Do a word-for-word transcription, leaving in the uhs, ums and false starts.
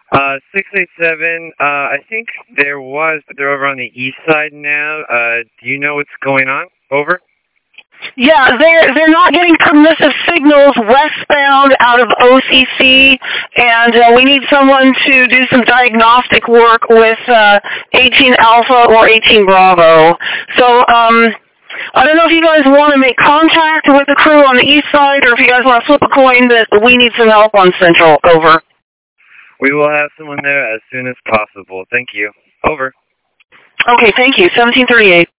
Uh, six eight seven, uh, I think there was, but they're over on the east side now. Uh, do you know what's going on? Over? Yeah, they're, they're not getting permissive signals westbound out of O C C, and uh, we need someone to do some diagnostic work with uh, eighteen Alpha or eighteen Bravo. So, um, I don't know if you guys want to make contact with the crew on the east side, or if you guys want to flip a coin that we need some help on Central. Over. We will have someone there as soon as possible. Thank you. Over. Okay, thank you. seventeen thirty-eight.